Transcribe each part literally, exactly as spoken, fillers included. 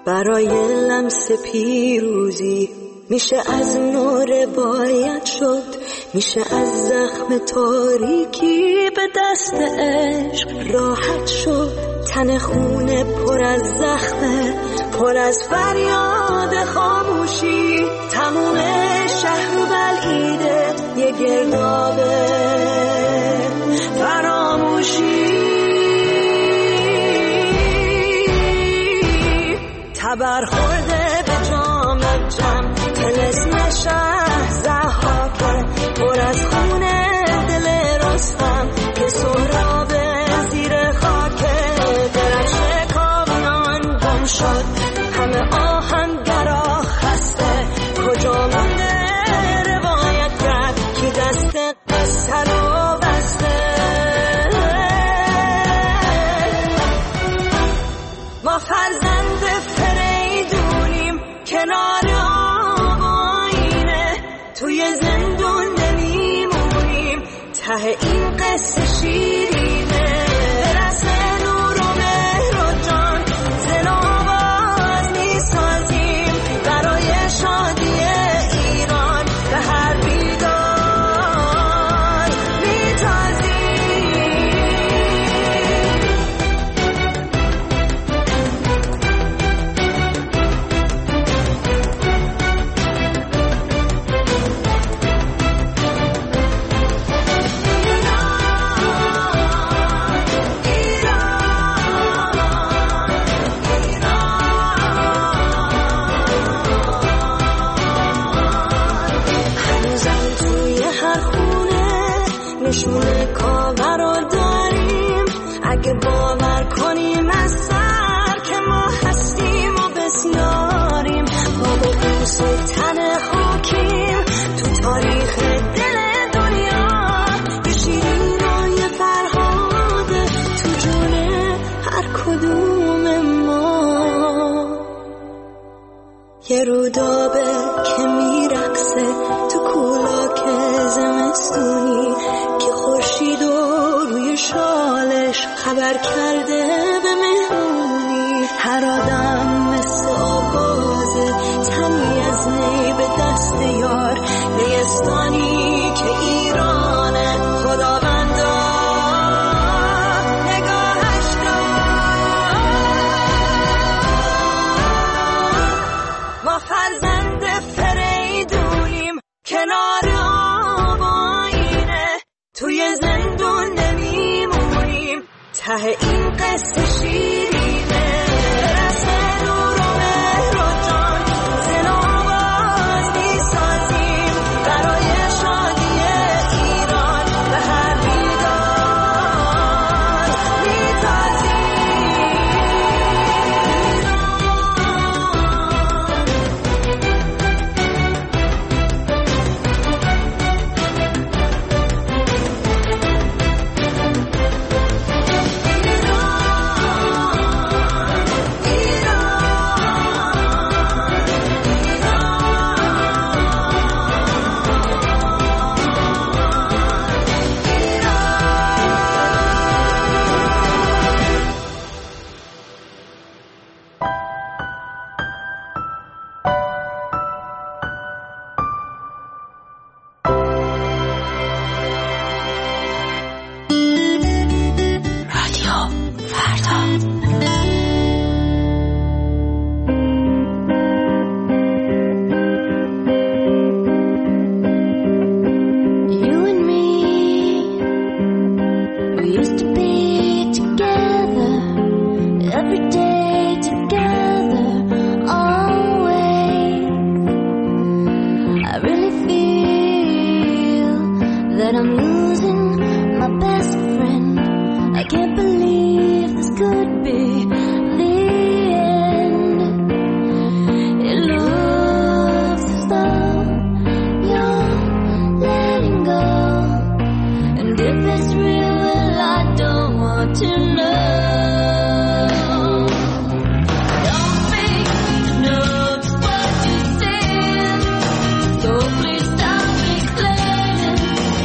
برای لمس پیروزی میشه از نو روایت شد، میشه از زخم تاریکی به دست عشق راحت شد. تن خونه پر از زخمه، پر از فریاد خاموشی، تموم شهر و بلعیده یه گردابه فراموشی. تبر خورده به جام جم، طلسم شهر ضحاکه، پر از خونه دل رستم که سهراب زیر خاکه. درخش کامیان گم شد، همه آهنگرا خسته، کجا مونده روایت کرد که دست قصه رو بسته. ما فرزند فریدونیم کنار آب و آینه، توی زندون نمیمونیم، ته این قصه شیرینه. برسه نور و مهر و جان، زن و آواز میسازیم برای شادی ایران، به هر بیدار میتازیم. نشونه کاور رو داریم، اگه باور کنیم از سر که ما هستیم و بسیاریم. ما به بوس تن خاکیم تو تاریخ دل دنیا، یه شیرین و یه فرهاده تو جون هر کدوم ما. یه رودابه که میرقصه تو کولاک زمستونی، که خورشید و روی شالش خبر کرده به مهمونی. هر آدم مثل آغازه، تنی از نی به دست یار، نیستانی که ایرانه خداوندا نگاهش دار. ما فرزند فریدونیم کنار آب و آینه، توی زندون نمیمونیم، ته این قصه شیرینه. رسم نور و مهر و جان، زن و آواز میسازیم برای شادی ایران، به هر بیدار میتازیم.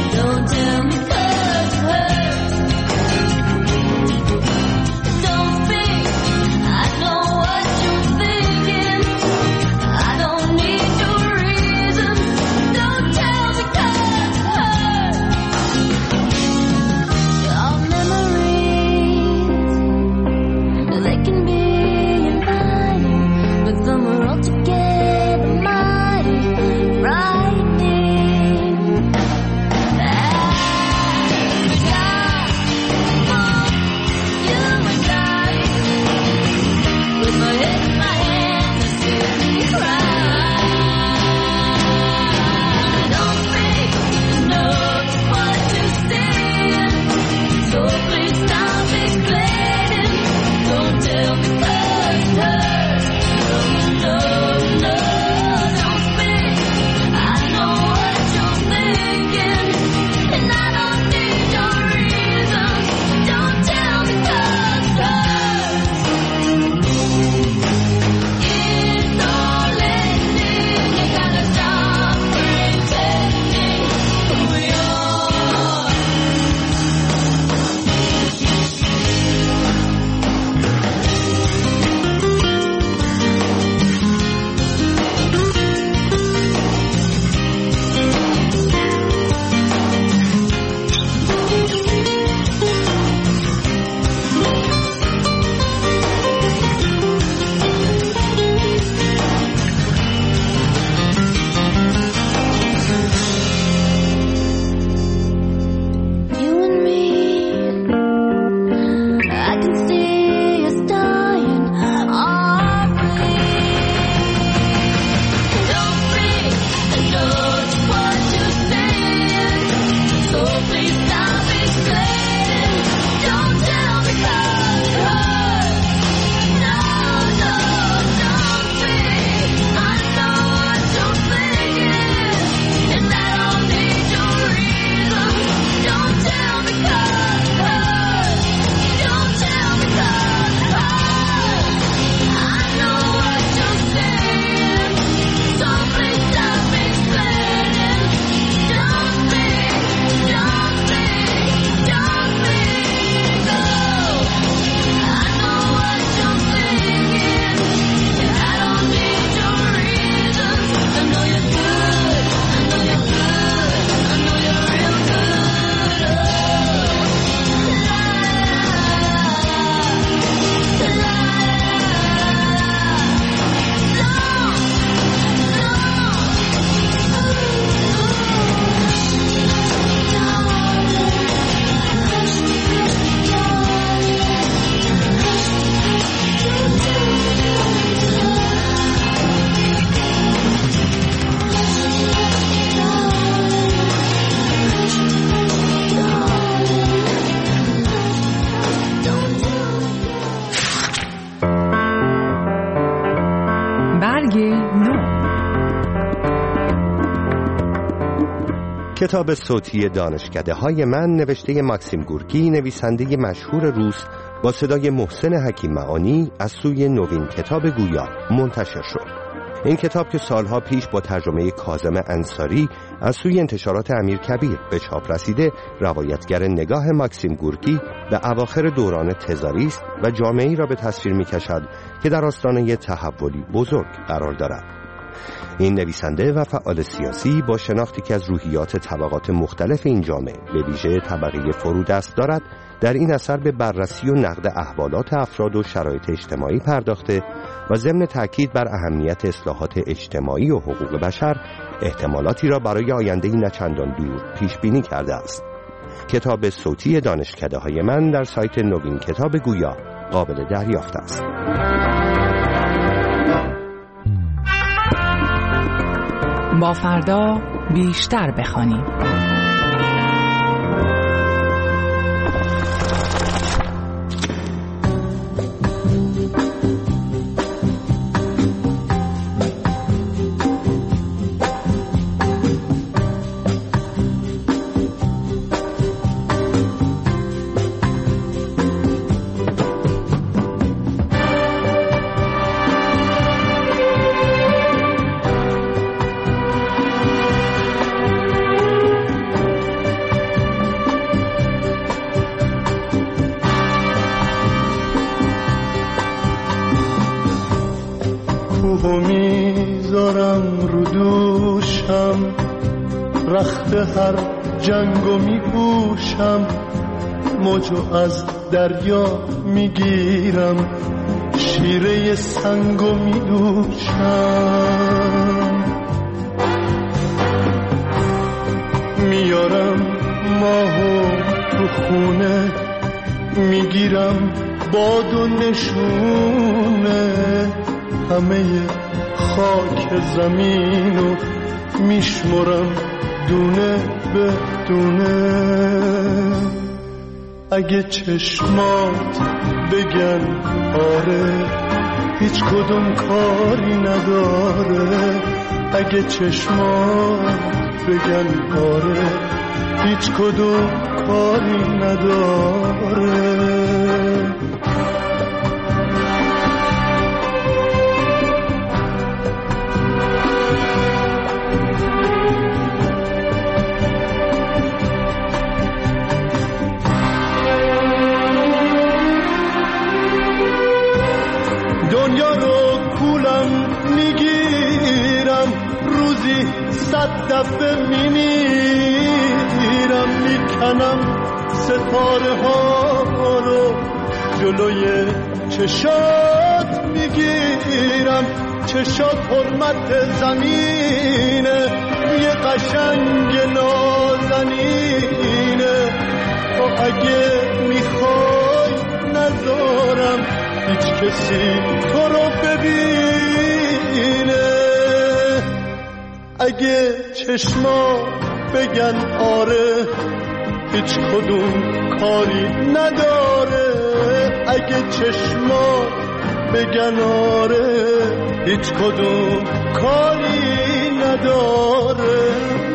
Don't کتاب صوتی دانشکده های من نوشته ماکسیم گورکی، نویسنده مشهور روس، با صدای محسن حکیم معانی از سوی نوین کتاب گویا منتشر شد. این کتاب که سالها پیش با ترجمه کاظم انصاری از سوی انتشارات امیرکبیر به چاپ رسیده، روایتگر نگاه ماکسیم گورکی به اواخر دوران تزاریست و جامعه‌ای را به تصویر می‌کشد که در آستانه تحولی بزرگ قرار دارد. این نویسنده و فعال سیاسی با شناختی که از روحیات طبقات مختلف این جامعه به ویژه طبقه فرودست دارد، در این اثر به بررسی و نقد احوالات افراد و شرایط اجتماعی پرداخته و ضمن تأکید بر اهمیت اصلاحات اجتماعی و حقوق بشر، احتمالاتی را برای آینده‌ای نچندان دور پیش بینی کرده است. کتاب صوتی دانشکده های من در سایت نوین کتاب گویا قابل دریافت است. با فردا بیشتر بخوانیم. کوهو میذارم رو دوشم، رخت هر جنگو میپوشم، موجو از دریا میگیرم، شیره سنگو میدوشم، میارم ماهو تو خونه، میگیرم باد و نشونه، همه خاک زمینو میشمرم دونه به دونه. اگه چشمات بگن آره، هیچ کدوم کاری نداره. اگه چشمات بگن آره، هیچ کدوم کاری نداره. دنیا رو کولم میگیرم، روزی صد دفعه میمیرم، میکنم ستاره ها رو جلوی چشات میگیرم. چشات حرمت زمینه، یه قشنگ نازنینه. تو اگه میخوای نذارم هیچ کسی تو رو ببینه. اگه چشما بگن آره، هیچ کدوم کاری نداره. اگه چشما بگن آره، هیچ کدوم کاری نداره.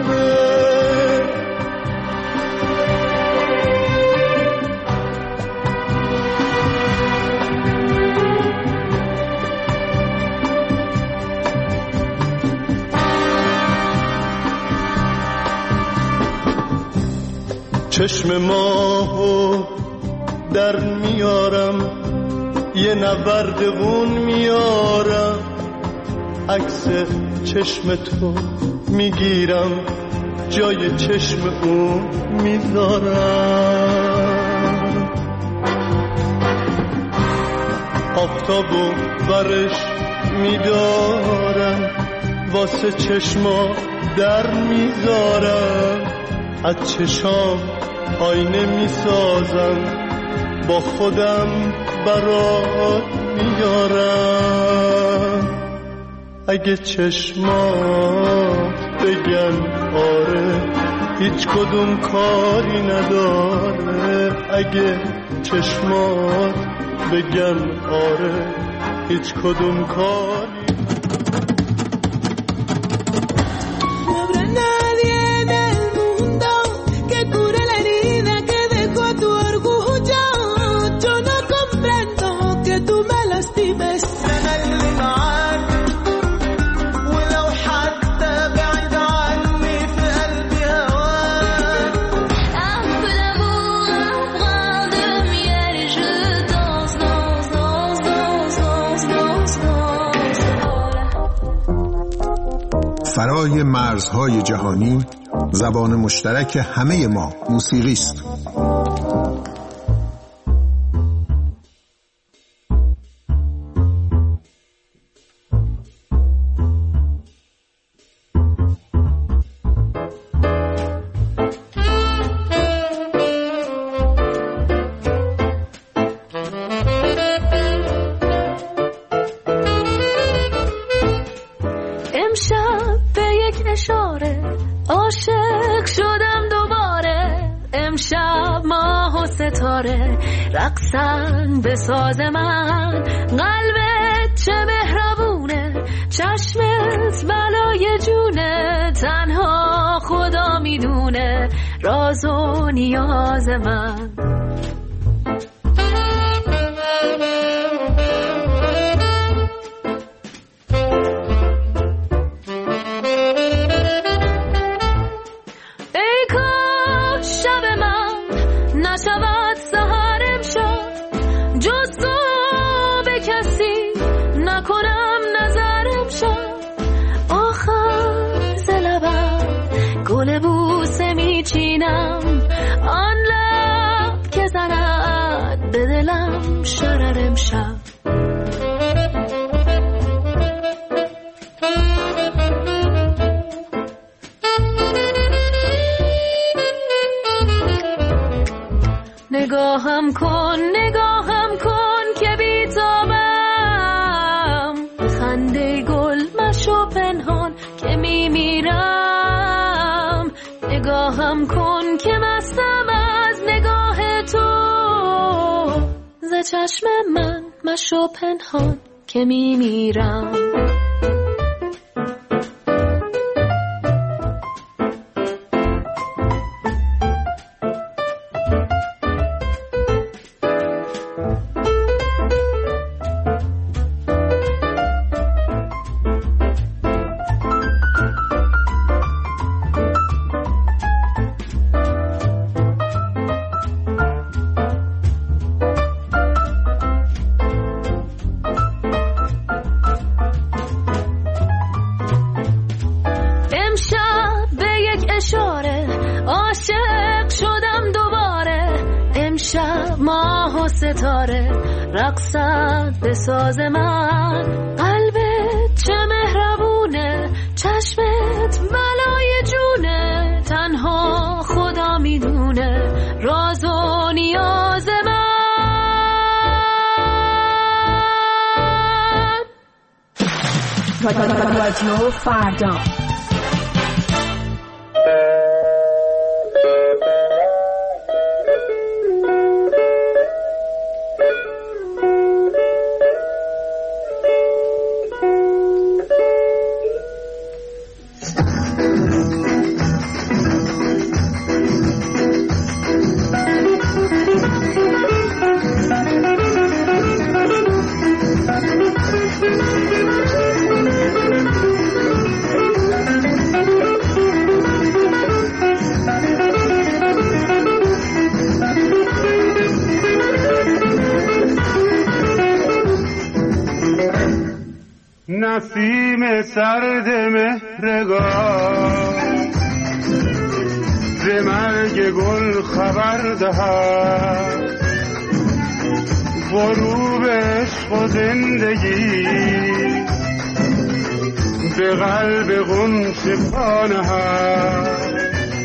چشم ماهو در میارم، یه نوردغون میارم، عکس چشم تو میگیرم، جای چشم اون میذارم. آفتابو برش میدارم، واسه چشما در میذارم. از چشام آینه میسازم، با خودم برات میارم. اگه چشمات بگن آره، هیچ کدوم کاری نداره. اگه چشمات بگن آره، هیچ کدوم کاری. Nadie del mundo فرای مرزهای جهانی زبان مشترک همه ما موسیقی است. رقصن به ساز من، قلبت چه مهربونه، چشمت بلای جونه، تنها خدا میدونه راز و نیاز من. ای کاش شب من نشود سحر امشب، جز تو به کسی نکنم نظر امشب. آخر ز لبم گل بوسه میچینم، آن لب که زند به دلم شرر امشب. نگاهم کن نگاهم کن که بیتابم، خنده گل مشو پنهان که میمیرم. نگاهم کن که مستم از نگاه تو، ز چشم من مشو پنهان که میمیرم. رقصت به ساز من، قلبت چه مهربونه، چشمت بلای جونه، تنها خدا میدونه راز و نیاز من. رادیو فردا نسیم سرد مهرگاه ز مرگ گل خبر دهد، غروب عشق و زندگی به قلب غنچه پا نهد.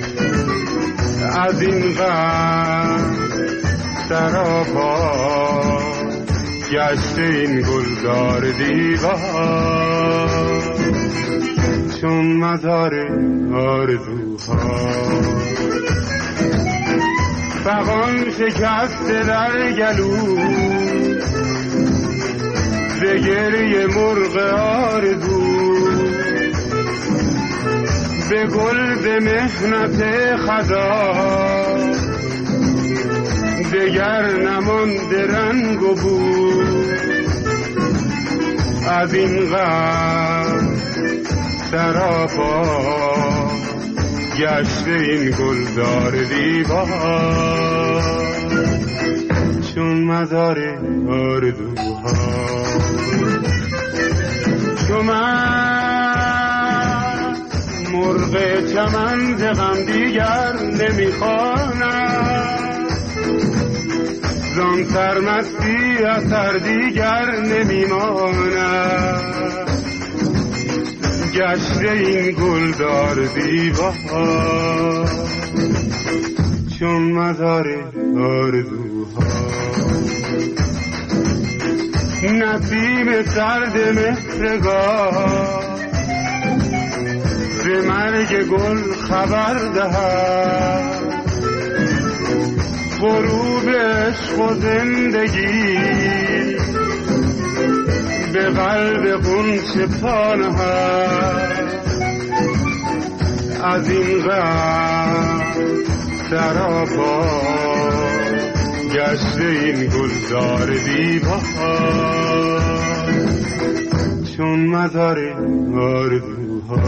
از این غم سراپا گشته این گلزار دیوار، چون مزار آرزوها. فغان شکسته در گلو ز گریه مرغ آرزو، به گل ز محنت خزان دگر نمانده رنگ و بو. از این غم سراپا گشته این گلزار دیوار، چون مزار آرزوها. تو من مرغ چمن ز غم دیگر نمیخوانم، زان سرمستی اثر دیگر نمیماند. گشته این گلدار دیوار چون مزار آرزوها. نسیم سرد مهرگاه به مرگ گل خبر دهد، غروب عشق و زندگی به قلب غنچه پا نهد. از این غم سراپا گشته این گلزار دیوار چون مزار آرزوها.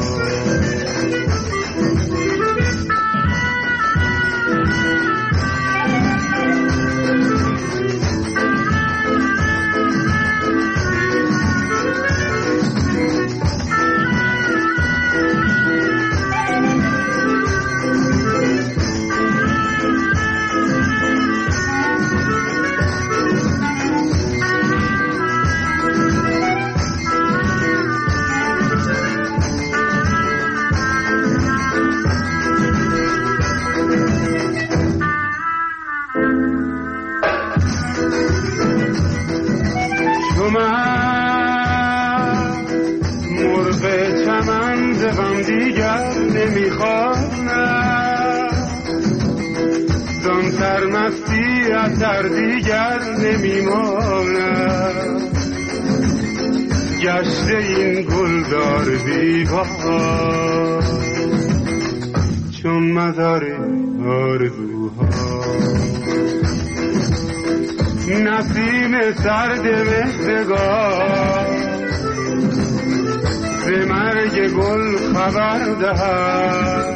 سرمستی اثر دیگر نمیماند. گشته این گلدار دیوار چون مزار آرزوها. نسیم سرد مهرگاه به مرگ گل خبر دهد،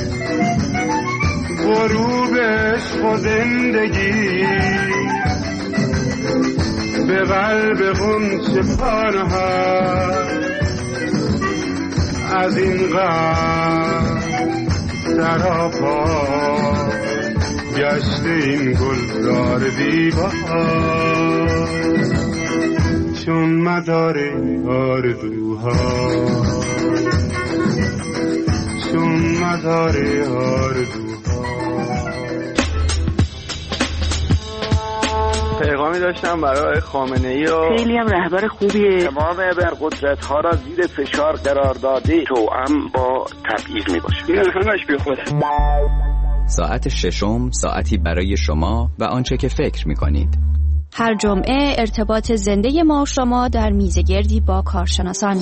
غروب عشق و زندگی به قلب غنچه پا نهد. از این غم سراپا گشته این گلزار دیوار چون مزار آرزوها، چون مزار آرزوها. پیغامی داشتم برای خامنه‌ای و خیلی هم رهبر خوبیه. تمام ابرقدرت‌ها را زیر فشار قرار داده، توأم با تبعیض میباشه. این همش بیخوده. ساعت ششم، ساعتی برای شما و آنچه که فکر میکنید. هر جمعه ارتباط زنده ما و شما در میزگردی با کارشناسان.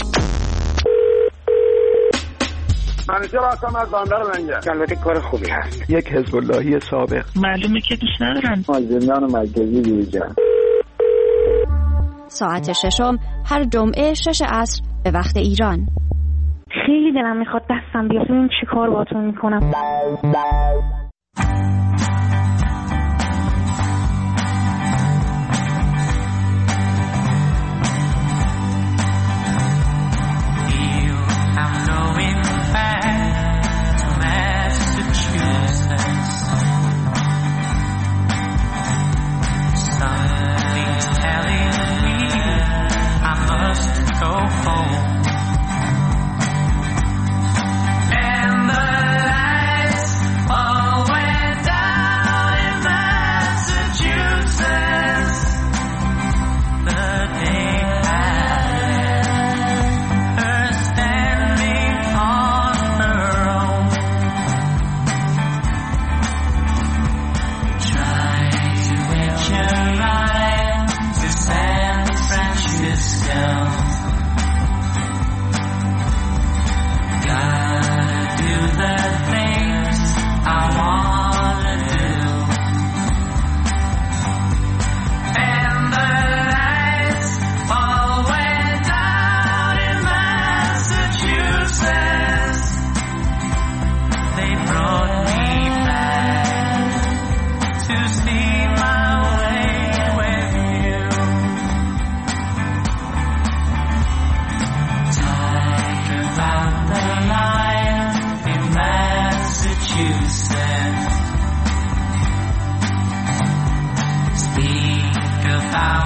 منیجر هستم از بندر منجر. البته کار خوبی هست. یک حزب اللهی سابق. معلومه که دوست ندارن. زندان مرکزی بیرجان. ساعت ششم هر جمعه شش عصر به وقت ایران. خیلی دلم میخواد دستم بیاد ببینم چی کار باهاتون میکنم. Oh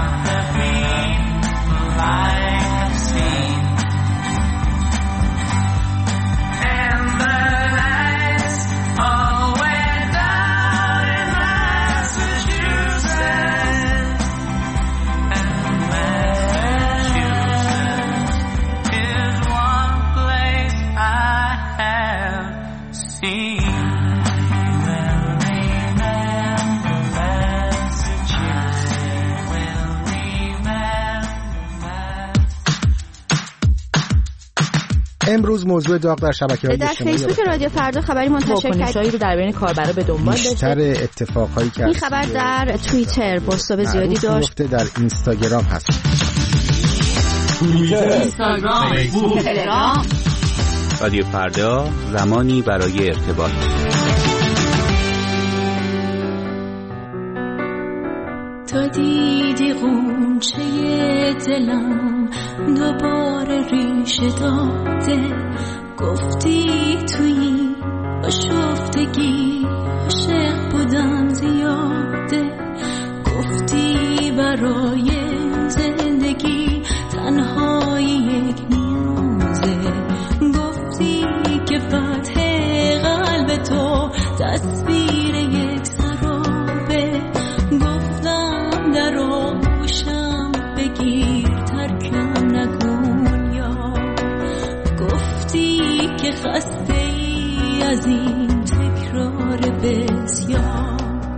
امروز موضوع داغ در شبکه‌های در فیسبوک رادیو فردا خبری منتشر کرد رو در بین کاربرا به دنبال داشت. بیشتر اتفاقایی که این خبر در توییتر بازتاب زیادی داشت. در اینستاگرام هست. توییتر، اینستاگرام، فیسبوک، تلگرام. رادیو فردا، زمانی برای ارتباط. تا دیدی غنچه دلم دوباره ریشه داده، گفتی توی آشفتگی عاشق بودم زیاده، گفتی برای زندگی تنهایی یک نیازه، گفتی که فتح قلب تو تصویر یک سرابه، گفتم در آغوشم بگیر ترکم نکن یا، گفتی که خسته ای از این تکرار بسیار.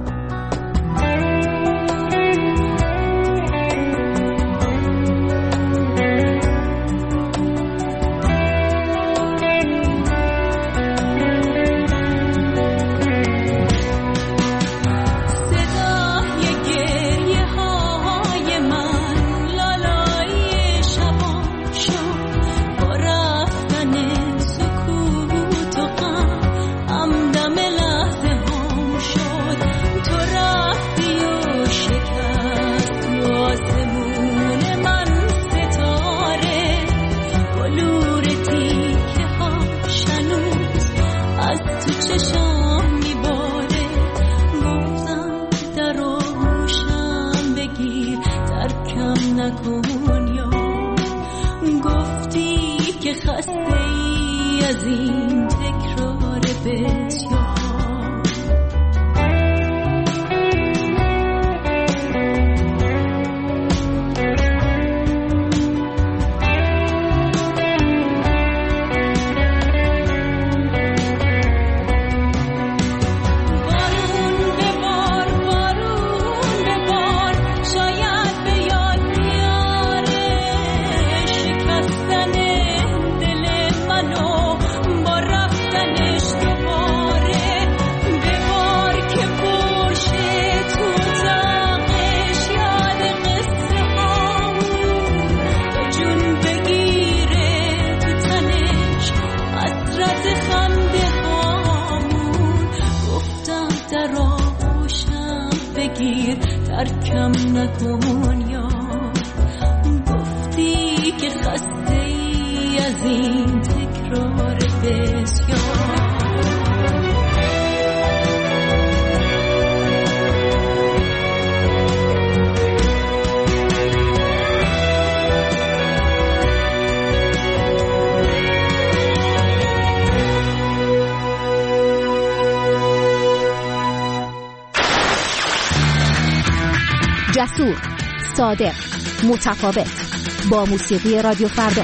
جسور، صادق، متفاوت، با موسیقی رادیو فردا.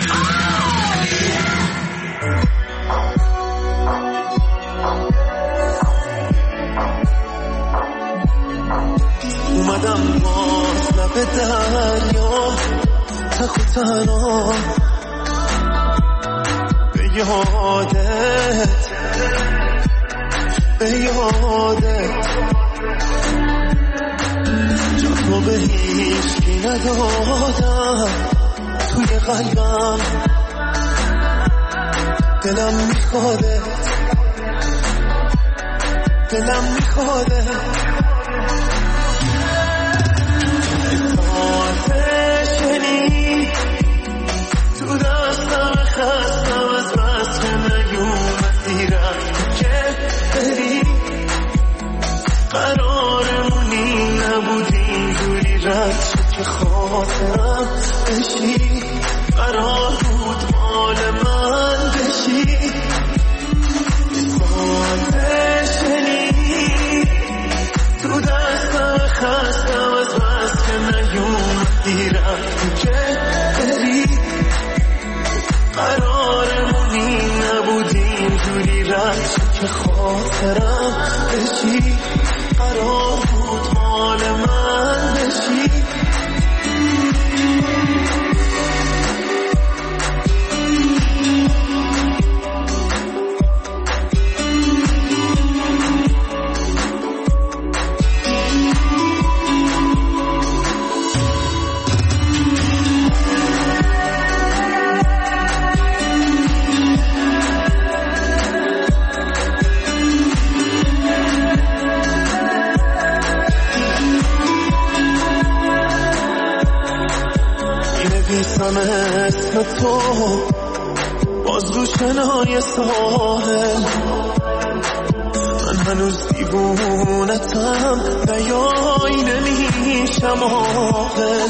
اومدم باز لب دریا تخت و تنها به یادت به یادت تو به هیچکی ندادم توی قلبم، دلم میخوادت دلم میخوادت آتشنی تو دستم خستم از بس که نیومدی رفتی که بری، قرارمونی نبودی اینجوری رد شد که خواب خاطرم بشی، قرار بود مال من بشی. آتشنی تو دستم خستم از بس که نیومدی رفتی که بری. قرارمونی نبودی اینجوری رفت که خاطرم بشی، قرار بود مال من بشی. نویسم اسم تو باز رو شنای ساحل، من هنوز دیوونتم بیایی نمیشم آقل.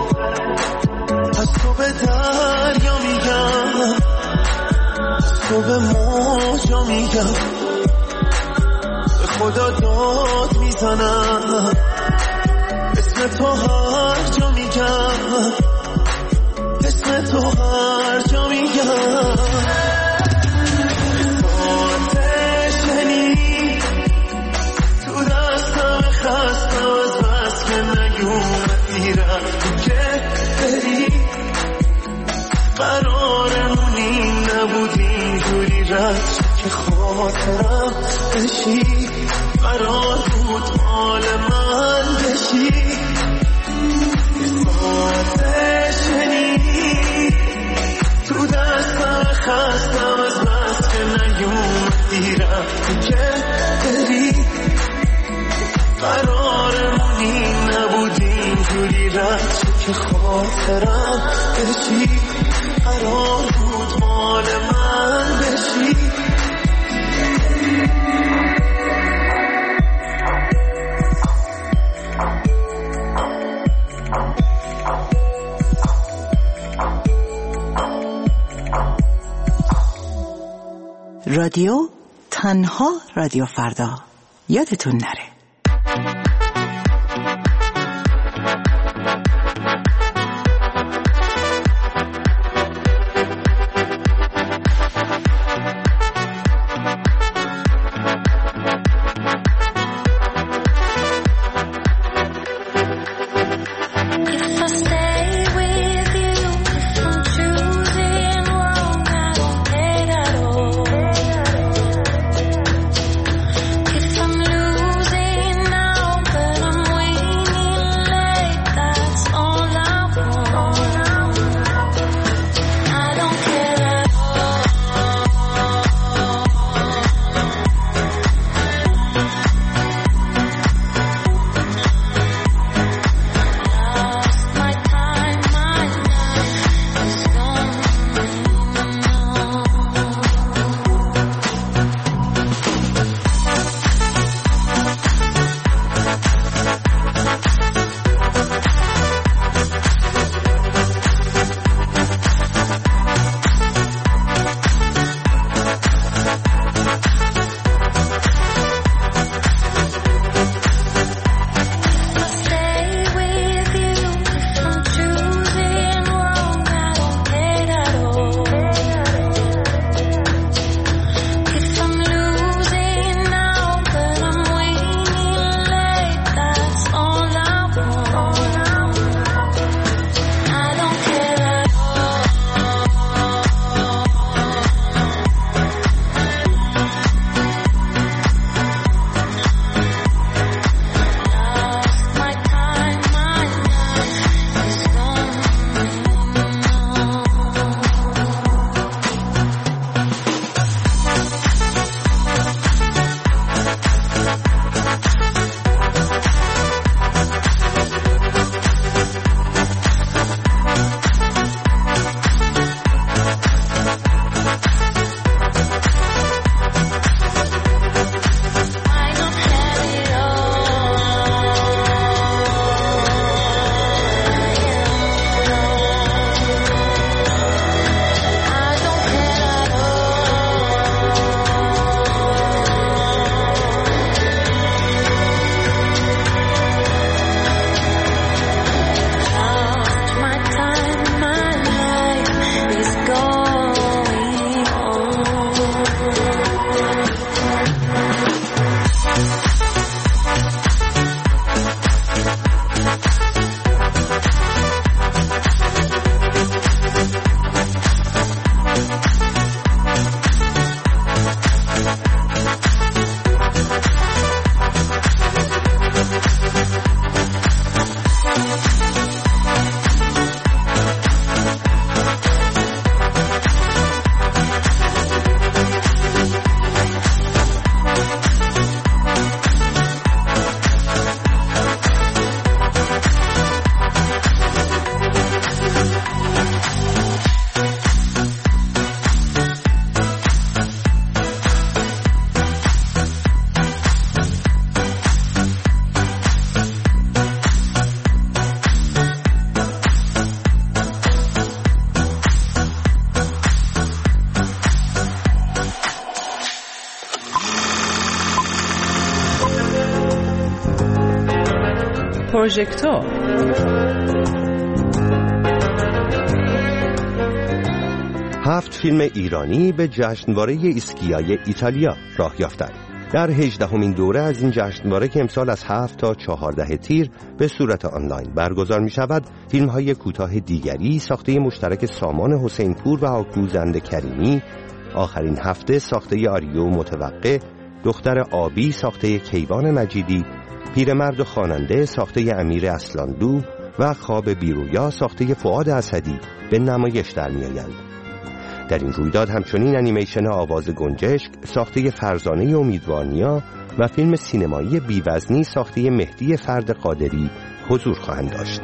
از تو به دریا میگم، از تو به موجا میگم، به خدا داد میزنم، اسم تو هر جا میگم، اسم تو هر جا میگم. آتشنی تو دستم خستم از بس که نیومدی رفتی که بری. قرارمونی نبودی اینجوری رفت که خاطرم بشی، قرار بود مال من بشی. آتشنی تو دستم خستم از بس که نیومدی رفتی که بری. قرارمونی نبودی اینجوری رفت که خاطرم بشی، قرار بود مال من بشی. رادیو تنها رادیو فردا، یادتون نره. Losing پروژکتور. هفت فیلم ایرانی به جشنواره ایسکیای ایتالیا راه یافتند. در هجدهمین دوره از این جشنواره که امسال از هفت تا چهارده تیر به صورت آنلاین برگزار می شود، فیلم های کوتاه دیگری ساخته مشترک سامان حسین پور و آکوزند کریمی، آخرین هفته ساخته آریو متوقع، دختر آبی ساخته کیوان مجیدی، پیرمرد و خواننده ساخته امیر اصلاندو و خواب بیرویا ساخته فؤاد اسدی به نمایش در می آیند. در این رویداد همچنین انیمیشن آواز گنجشک ساخته فرزانه امیدوارنیا و فیلم سینمایی بیوزنی ساخته مهدی فرد قادری حضور خواهند داشت.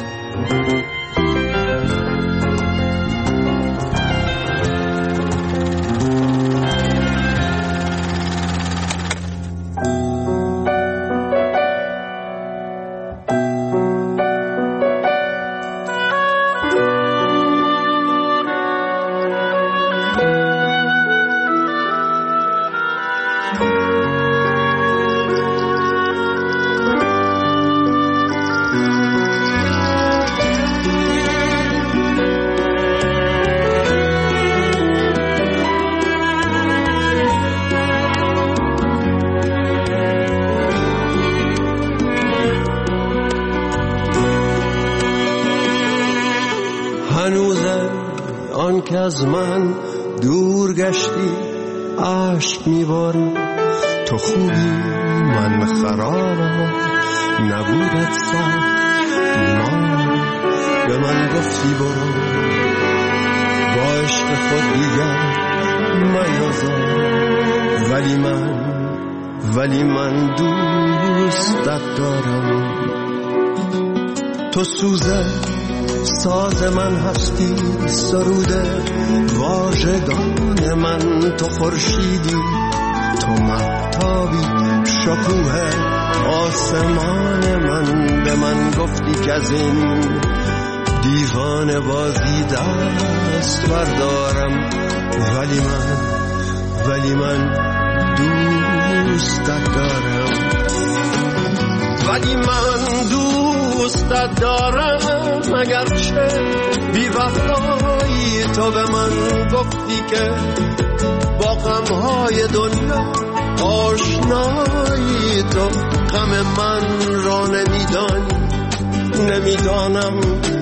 که از من دور گشتی عشق میباری، تو خوبی من خرابم نبودت سخت بیمار، به من گفتی برو با عشق خود دیگر میازار، ولی من ولی من دوستت دارم. تو سوزه ساز من هستی، سروده واژگان من، تو خورشیدی، تو مهتابی، شکوه آسمان من. به من گفتی که از این دیوانه بازی دست بردارم، ولی من ولی من دوستت دارم، ولی من دوستت دارم. اگرچه بی وفایی تو به من گفتی که با غمهای دنیا آشنایی، تو غم من را نمیدانی، نمیدانم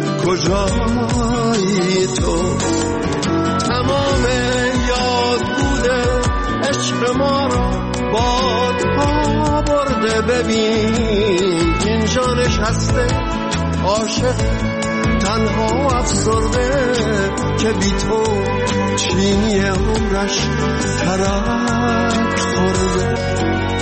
کجایی تو. تمام یاد بوده عشق ما را بادها برده، ببین اینجا نشسته عاشق تنها افسرده که بی تو چینی عمرش ترک خورده.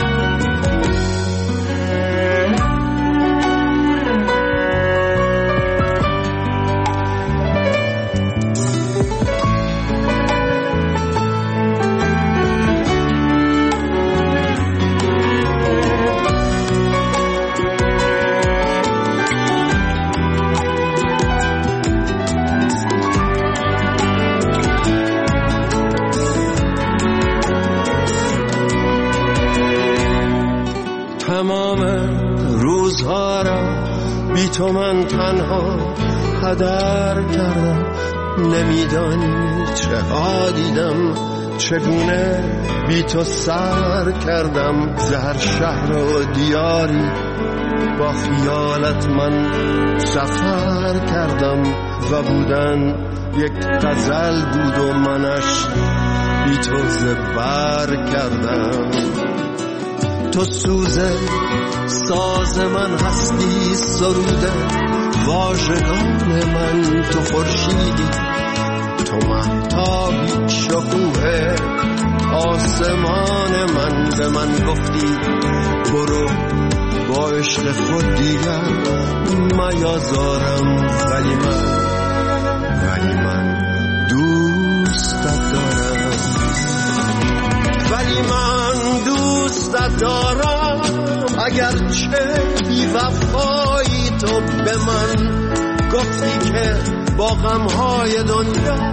تمام روزها را بی تو من تنها هدر کردم، نمیدانی چه ها دیدم، چگونه بی تو سر کردم. زهر شهر و دیاری با خیالت من سفر کردم، و بودن یک غزل بود و منش بی تو زبر کردم. تو سوزه ساز من هستی، سروده واژگان من، تو خورشیدی، تو مهتابی، شکوه آسمان من. به من گفتی برو با عشق خود دیگر میازارم، ولی من ولی من دوستت دارم، ولی من دوستت دارم. اگرچه بی وفایی تو به من گفتی که با غمهای دنیا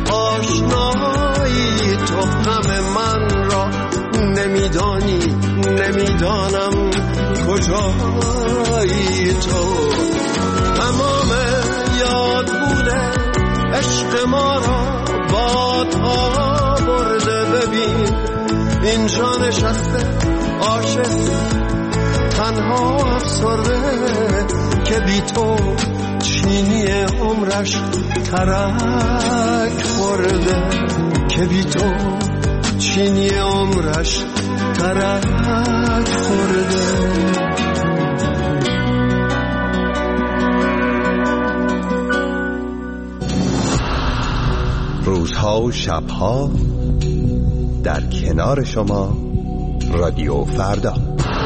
آشنایی، تو غم من را نمیدانی، نمیدانم کجایی تو؟ تمام یاد بوده عشق ما را بادها برده. ببین اینجا نشسته عاشق تنها افسرده که بی تو چینی عمرش ترک خورده، که بی تو چینی عمرش ترک خورده. روزها و شبها در کنار شما رادیو فردا.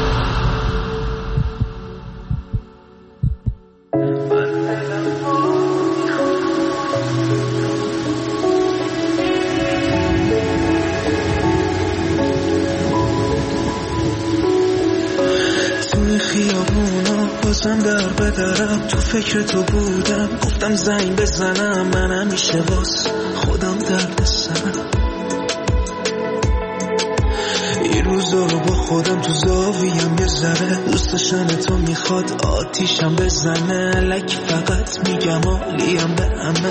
بازم در بدرم تو فکر تو بودم، گفتم زنگ بزنم من همیشه باز خودم در بزنم. این روزا رو با خودم تو زاویم یه ذره دوست داشتن تو میخواد آتیشم بزنه. لک فقط میگم عالیم به همه،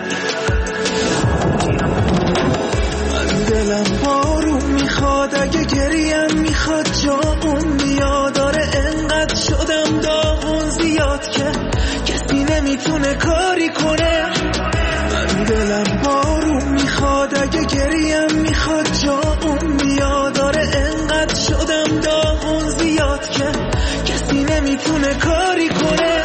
من دلم بارون میخواد اگه گریم میخواد جامون میاد. داره انقدر شدم داغون زیاد که کسی نمیتونه کاری کنه. من دلم بارون میخواد اگه گریم میخواد جامون میاد. داره انقدر شدم داغون زیاد که کسی نمیتونه کاری کنه.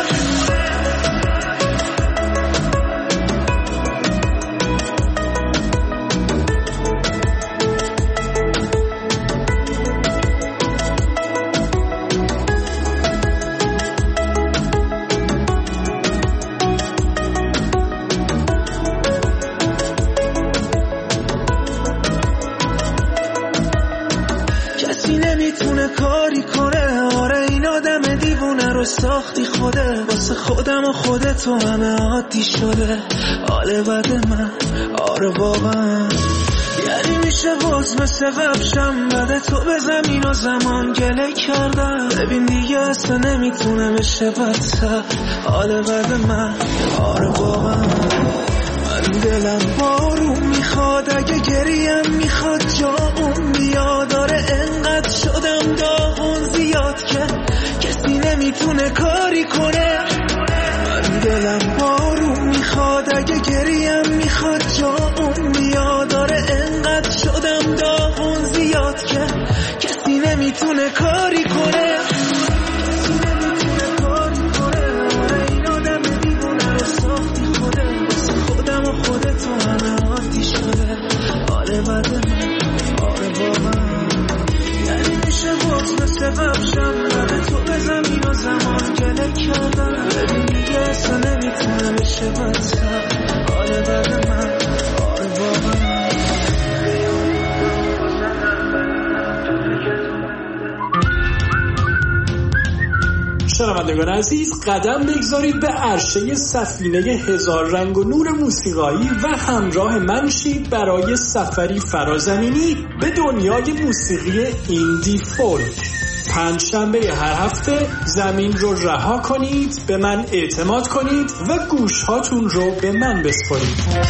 ساختی خوده واسه خودم و خودتو همه عادی شده. حال بد من آره واقعا، یعنی میشه باز مثل قبشم بده تو به زمین و زمان گله کردم. ببین دیگه اصلا نمیتونه بشه بدتر. حال بد من آره واقعا، من دلم بارون میخواد اگه گریم میخواد جامون میاد. داره انقدر شدم داغون زیاد که کسی نمیتونه کاری کنه. من دلم بارون میخواد اگه گریم میخواد جامون میاد. داره انقدر شدم داغون زیاد که کسی نمیتونه کاری کنه. کسی نمیتونه کاری کنه. آره این آدم دیوونه رو ساختی خوده واسه خودم و خودتو همه عادی شده. حال بد من آره واقعا، یعنی میشه باز مثل قبشم بده تو به زمین و زمان گله کردم. ببین دیگه اصلا نمیتونه بشه بدتر. حال بد من آره واقعا. شنوندگان عزیز، قدم بگذارید به عرشه سفینه هزار رنگ و نور موسیقایی و همراه من شید برای سفری فرازمینی به دنیای موسیقی ایندی فولک. پنج شنبه هر هفته زمین رو رها کنید، به من اعتماد کنید و گوش هاتون رو به من بسپارید.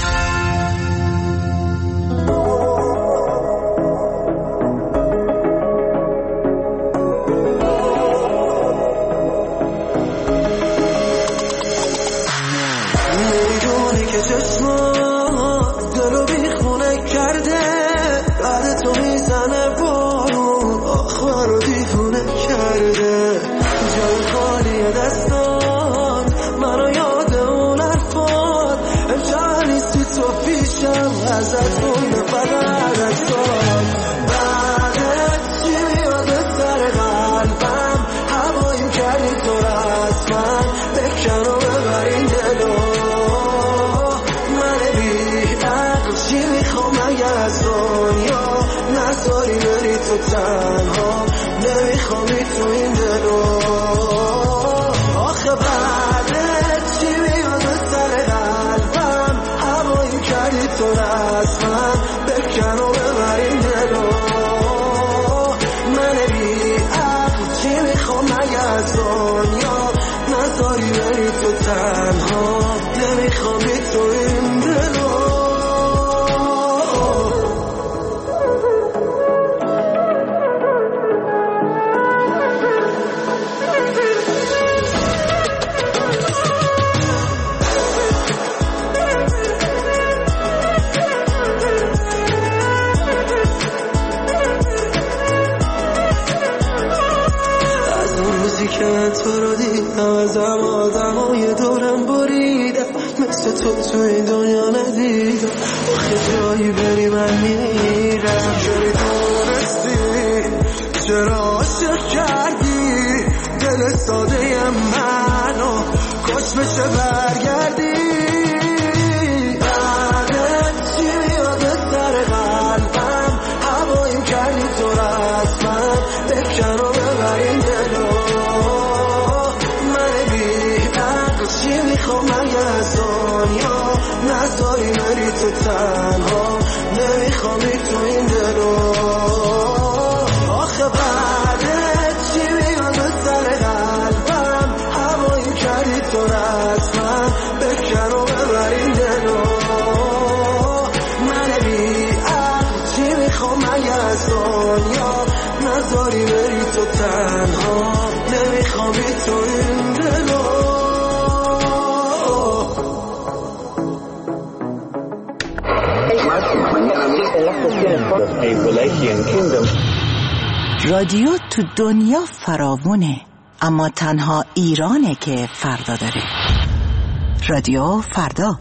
من بی عقل چی میخوام تو تنها نمیخوام بی تو این دلو که من تو رو دیدم ازم آدمای دورم بریدم مثل تو تو این دنیا ندیدم آخه جایی بری من میرم چرا دونستی چرا عاشق کردی دل ساده منو کاش بشه برگردی بعدت چی میاد در قلبم هواییم کردی تو رسمم بکن و ببرین دلو میخوام اگه از دنیا نذاری بری تو تنها نمیخوام بی تو این دلو آخه بعدت چی میاد سر قلبم هوایی کردی تو رسمم بکن و ببرین دلو من بی عقل چی میخوام اگه از دنیا نذاری بری تو تنها نمیخوام بی تو این دلو رادیو تو دنیا فراوونه اما تنها ایرانه که فردا داره. رادیو فردا.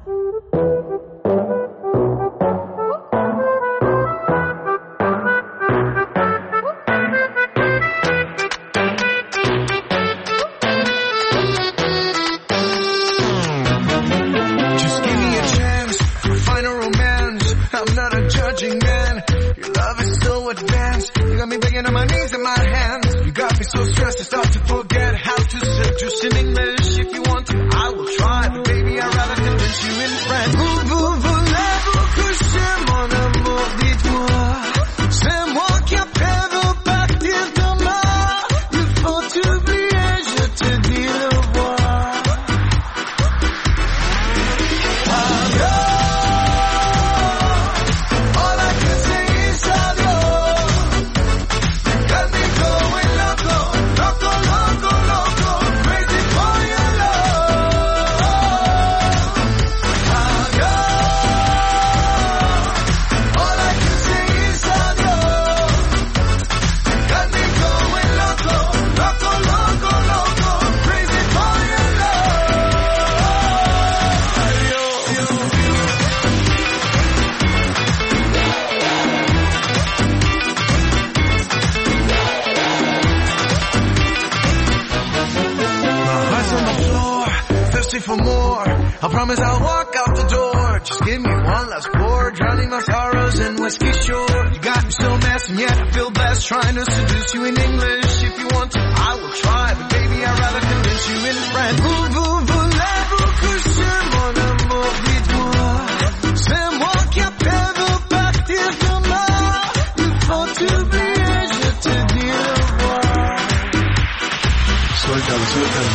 For more, I promise I'll walk out the door. Just give me one last pour, drowning my sorrows in whiskey shore. You got me so messed and yet I feel blessed, trying to seduce you in English. If you want to, I will try, but baby I'd rather convince you in French. Vous, vous, voulez-vous coucher mon amour, dites-moi. C'est moi qui appelle partir demain. Il faut t'oublier, je te dis au revoir. Suéltalo, suéltalo.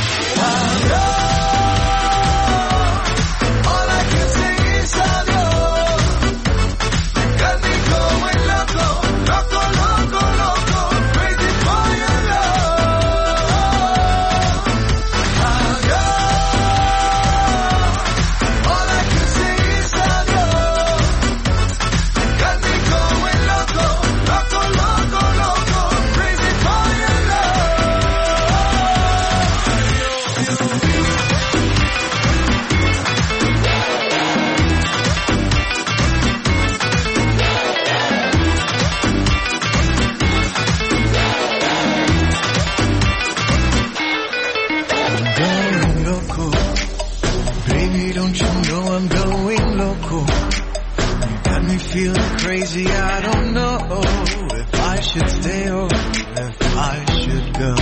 Feeling crazy, I don't know if I should stay or if I should go.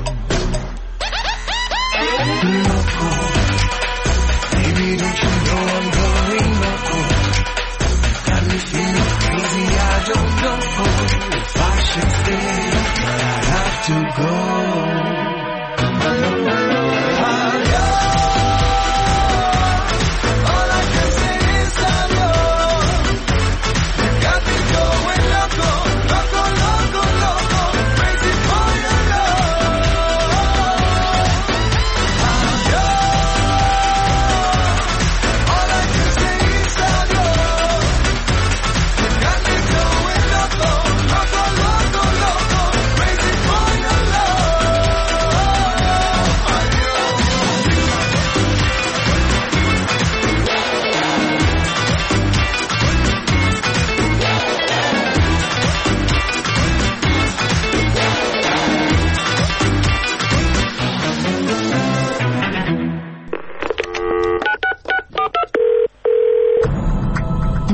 Loco, baby, don't you know I'm going loco? Got me feeling crazy, I don't know if I should stay, but I have to go. I got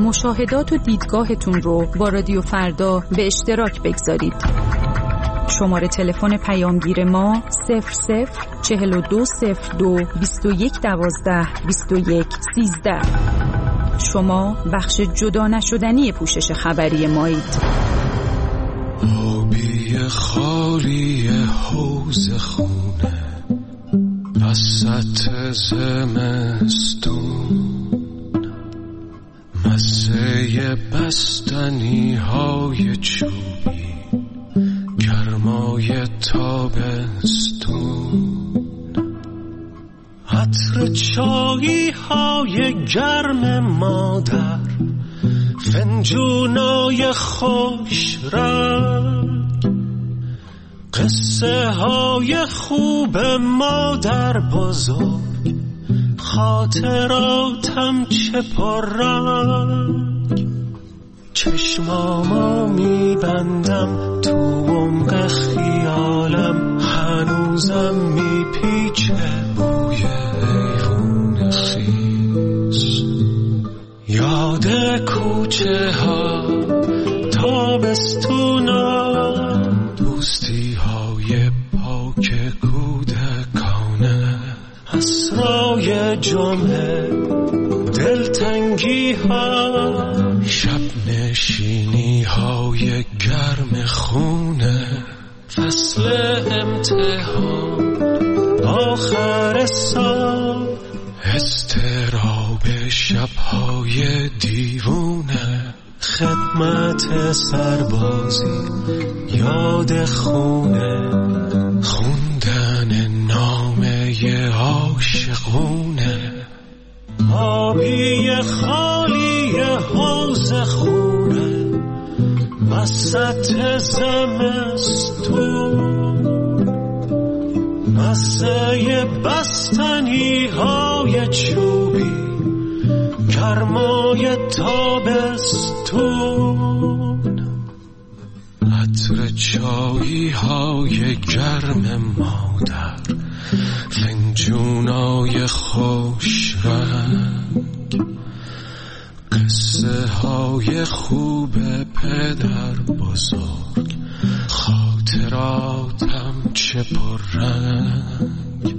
مشاهدات و دیدگاهتون رو با رادیو فردا به اشتراک بگذارید. شماره تلفن پیامگیر ما صفر صفر چهل و دو صفر دو بیست و یک دوازده بیست و یک سیزده. شما بخش جدا نشدنی پوشش خبری مایید. آبی خالی حوض خونه وسط زمستون، مزه بستنی های چوبی گرمای تابستون، عطر چایی های گرم مادر، فنجونای خوش رنگ، قصه های خوب مادر بزرگ، خاطراتم چه پررنگ. چشمامو میبندم تو عمق خیالم، هنوزم میپیچه بوی ایوون خیز. یاد کوچه ها، تابستونا، دوستی های پاک کودکانه، اسرای جمعه، دلتنگی ها، شب نشینی های گرم خونه، فصل امتحان، آخر سال، اضطراب شب‌های دیوونه، خدمت سربازی، یاد خونه، خوندن نامه عاشقونه، آبی خالی حوض خونه وسط زمستون، مزه بستنی های چوبی گرمای تابستون، عطر چایی های گرم مادر، فنجونای خوش رنگ، قصه های خوب پدر بزرگ، خاطراتم چه پررنگ.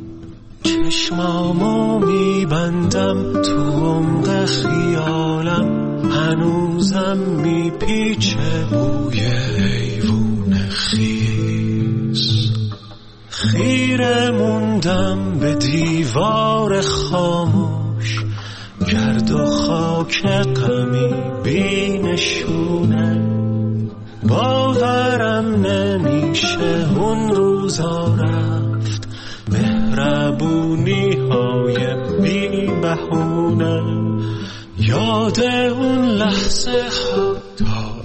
چشمامو میبندم تو عمق خیالم، هنوزم میپیچه بوی ایوون خیز. خیره موندم به دیوار خاموش، گرد و خاک غمی بینشونه، باورم نمیشه اون روزا رفت، مهربونی های بی بهونه، یاد اون لحظه ها